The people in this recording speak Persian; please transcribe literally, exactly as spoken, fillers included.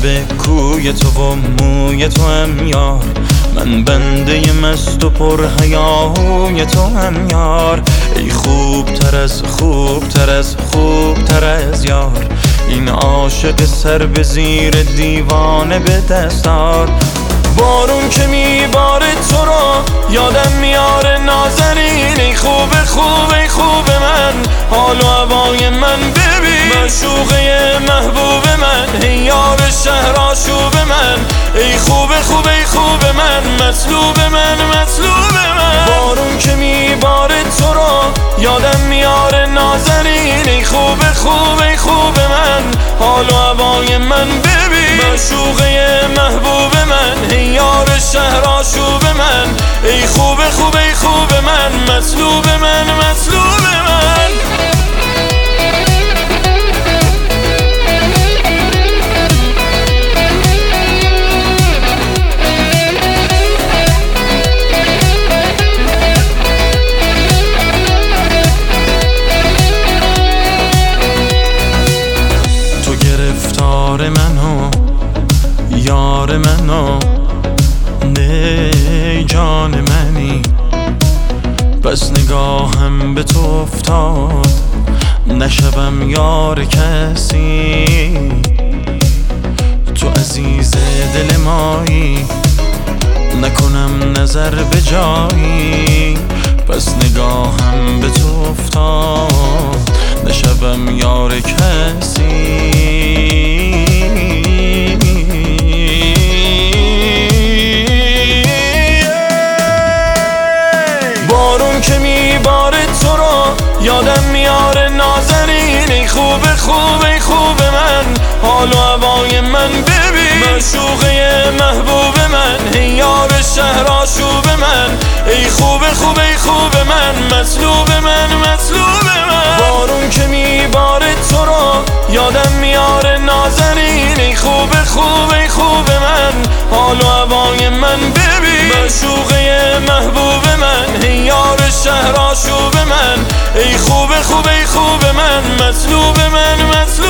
به کوی تو و موی تو هم یار، من بنده مست و پر حیاهوی تو هم یار. ای خوب تر از خوب تر از خوب تر از یار، این عاشق سر به زیر دیوانه به دستار. بارون که میباره تو رو یادم میاره نازنین، ای خوب خوب ای خوب من، حال و هوای من ببین، معشوقه محبوب من، ای یار شهر آشوب من، ای خوب خوب ای خوب من، مطلوب من مطلوب من. بارون که میباره تو رو یادم میاره نازنین، ای خوب خوب ای خوب من، حال و هوای من ببین، معشوقه محبوب من، ای یار شهر آشوب من، ای خوب خوب ای خوب من، مطلوب من مطلوب من. تو گرفتار منو یار منو، نه جان منی، بس نگاهم به تو افتاد نشوم یار کسی. تو عزیز دل مایی، نکنم نظر به جایی، پس نگاهم به تو افتاد نشوم یار کسی. بارون که میباره تو رو یادم میاره نازنین، ای خوب خوب ای خوب من، حال و هوای من ببین، معشوقه محبوب من، ای یار شهر آشوب من، ای خوب خوب ای خوب من، مطلوب من مطلوب من. بارون که میباره تو رو یادم میاره نازنین، ای خوب خوب ای خوب من، حال و هوای من ببین، معشوقه محبوب من، ای یار شهر آشوب من، ای خوب خوب ای خوب من، مطلوب من مطلوب